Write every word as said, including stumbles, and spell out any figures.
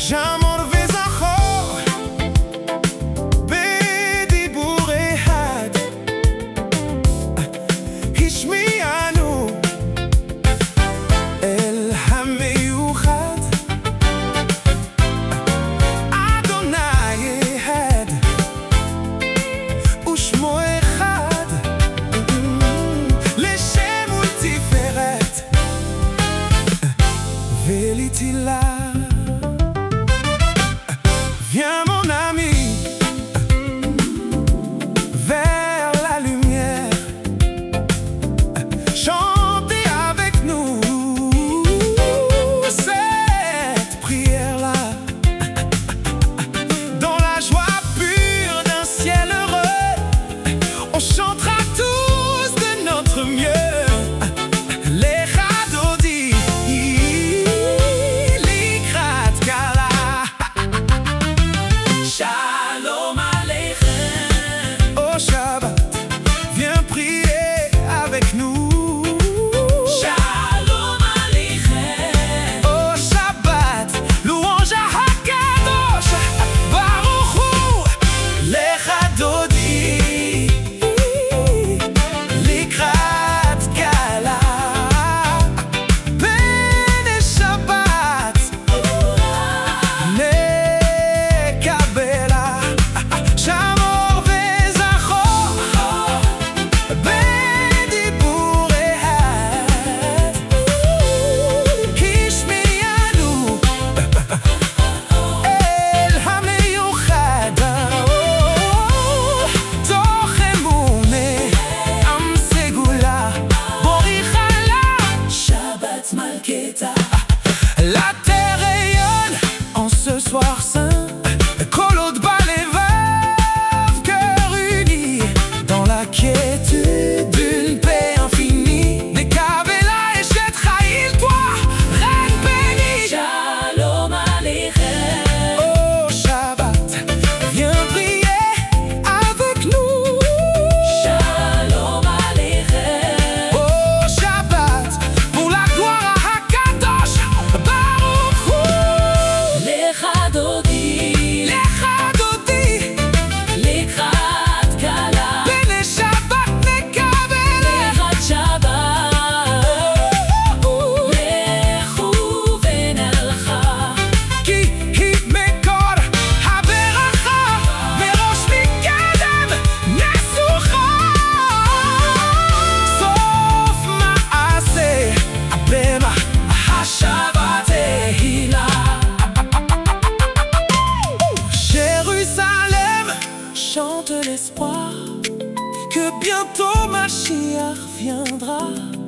j'amor וזכור בדיבור אחד השמיענו אל המיוחד אדוני אחד ושמו אחד לשם ולתפארת ולתהילה. Viens mon ami vers la lumière, chantez avec nous cette prière-là, dans la joie pure d'un ciel heureux, on chantera tous de notre mieux. La terre rayonne en ce soir saint, Kolot bat les veuves, cœurs unis dans la quiétude d'une paix infinie. Nekabela et Shetraïl, toi, reine bénie. Shalom Aleichem. Oh Shabbat, viens prier avec nous. Shalom Aleichem. Oh Shabbat, pour la gloire à Hakadosh. Chante l'espoir que bientôt Mashiach viendra.